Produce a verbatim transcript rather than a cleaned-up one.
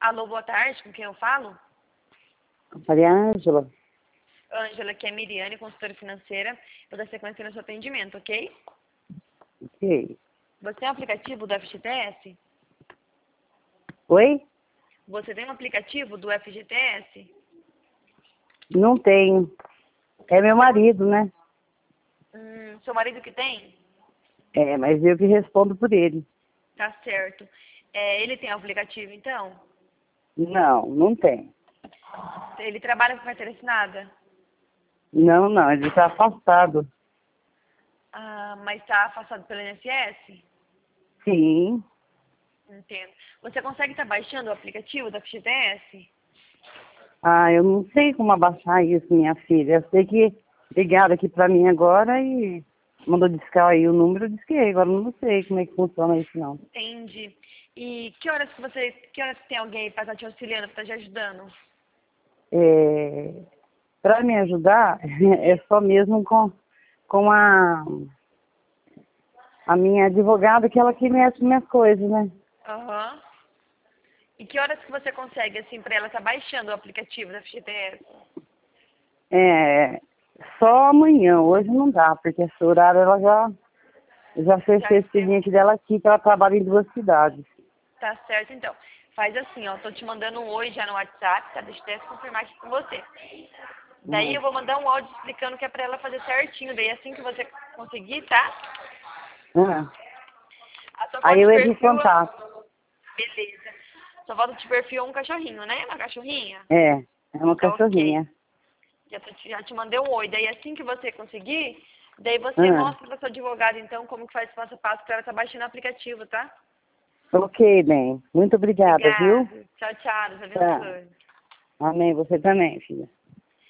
Alô, boa tarde, com quem eu falo? Maria Ângela. Ângela, que é Miriane, consultora financeira. Vou dar sequência no seu atendimento, ok? Ok. Você tem um aplicativo do F G T S? Oi? Você tem um aplicativo do F G T S? Não tenho. É meu marido, né? Hum, seu marido que tem? É, mas eu que respondo por ele. Tá certo. É, ele tem aplicativo, então? Não, não tem. Ele trabalha com carteira assinada? Não, não, ele está afastado. Ah, mas está afastado pelo I N S S? Sim. Entendo. Você consegue estar baixando o aplicativo da F G T S? Ah, eu não sei como abaixar isso, minha filha. Eu sei que ligaram aqui pra mim agora e mandou discar aí o número, eu disquei. Agora eu não sei como é que funciona isso, não. Entendi. E que horas que você, que horas que tem alguém para estar te auxiliando, para estar te ajudando? É, para me ajudar, é só mesmo com, com a, a minha advogada, que ela que mexe minhas coisas, né? Aham. E que horas que você consegue, assim, para ela estar baixando o aplicativo da F G T S? É, só amanhã, hoje não dá, porque esse horário ela já, já fez Já esse encerrou? expediente dela aqui, que ela trabalha em duas cidades. Tá certo, então. Faz assim, ó, tô te mandando um oi já no WhatsApp, tá? Deixa eu até confirmar aqui com você. Daí Hum. eu vou mandar um áudio explicando que é pra ela fazer certinho. Daí assim que você conseguir, tá? Ah. A sua Aí foto eu de entro em perfil, contato. beleza. Sua foto de perfil é um cachorrinho, né? Uma cachorrinha? É, é uma Tá ok. cachorrinha. Já, tô, te- já te mandei um oi. Daí assim que você conseguir, daí você Ah. mostra pra sua advogada, então, como que faz passo a passo pra ela estar baixando o aplicativo, tá? Ok, bem. Muito obrigada, viu? Obrigada. Tchau, tchau. Deus Tá. abençoe. Amém. Você também, filha.